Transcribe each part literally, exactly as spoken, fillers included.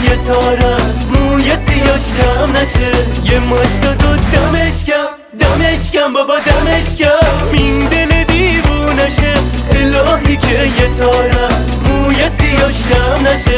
یه تار از موی سیاش کم نشه. یه مشت دو دمش کم دمش کم بابا دمش کم این دل دیوونشه. الهی که یه تار از موی سیاش کم نشه.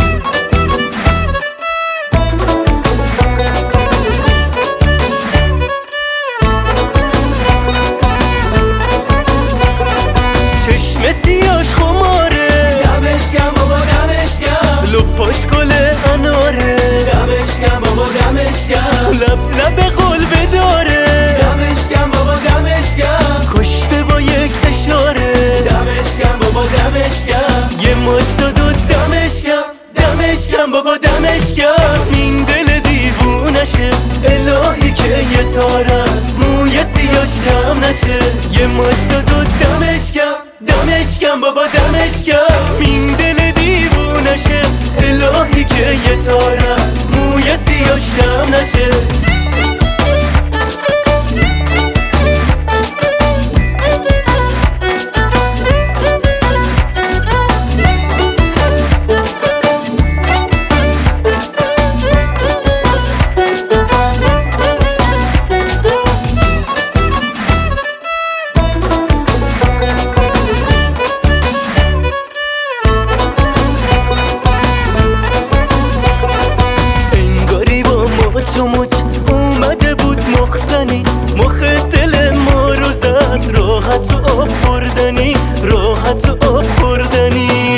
چشم سیاش خماره دمش کم بابا دمش کم. لپاش گل اناره دمش کم بابا دمش کم. لب لب قلب داره دمش کم بابا دمش کم. کشته با یک اشاره دمش کم بابا دمش کم. یه مشت دو دمش کم دمش کم بابا دمش کم این دل دیوونشه. الهی که یه تار از موی سیاش کم نشه. یه مشت دو دمش کم دمش کم بابا دمش کم این دل دیوونشه. الهی که یه تار از موی سیاش کم نشه. تو مچ اومده بود مخزنی مخ دل ما رو زد. راحت و آب خوردنی راحت و آب خوردنی.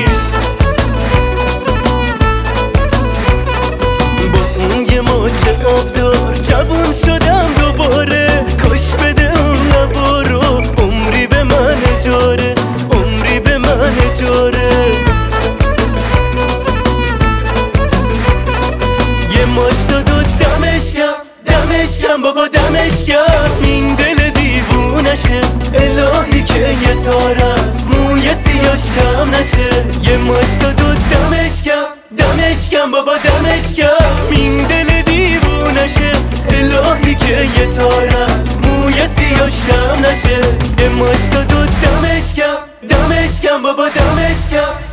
با اون یه مچ آبدار جوون شدم دوباره. کاش بده اون لبا رو عمری به من اجاره عمری به من اجاره. یه مشت دو دمش کم دمش کم بابا دمش کم این دل دیوونشه. الهی که یه تار از موی سیاش کم نشه. یه مشت دو دمش کم دمش کم بابا دمش کم این دل دیوونشه. الهی که یه تار از موی سیاش کم نشه. یه مشت دو دمش کم دمش کم بابا دمش کم